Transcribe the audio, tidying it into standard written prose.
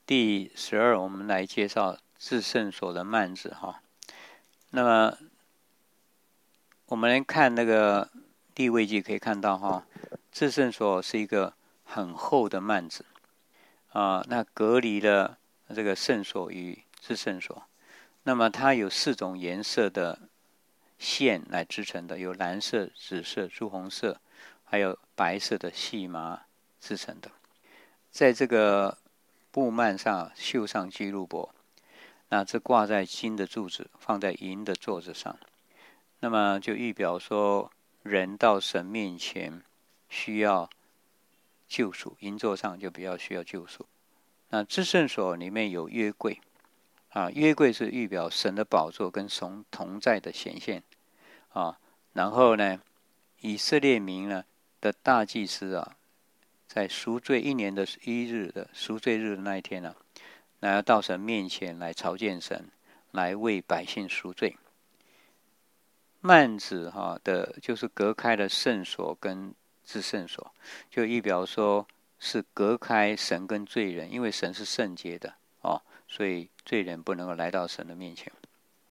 第12，我们来介绍至圣所的幔子哈。那么我们来看那个利未记，可以看到哈，至圣所是一个很厚的幔子啊，那隔离了这个圣所与至圣所。那么它有4种颜色的线来织成的，有蓝色、紫色、朱红色，还有白色的细麻制成的。在这个布幔上绣上记录簿，那这挂在金的柱子，放在银的座子上。那么就预表说，人到神面前需要救赎，银座上就比较需要救赎。那至圣所里面有约柜啊，约柜是预表神的宝座跟神同在的显现啊。然后呢，以色列民呢的大祭司啊，在赎罪1年的1日的赎罪日的那一天呢，那要到神面前来朝见神，来为百姓赎罪。幔子的，就是隔开了圣所跟至圣所，就预表说是隔开神跟罪人，因为神是圣洁的哦，所以罪人不能够来到神的面前。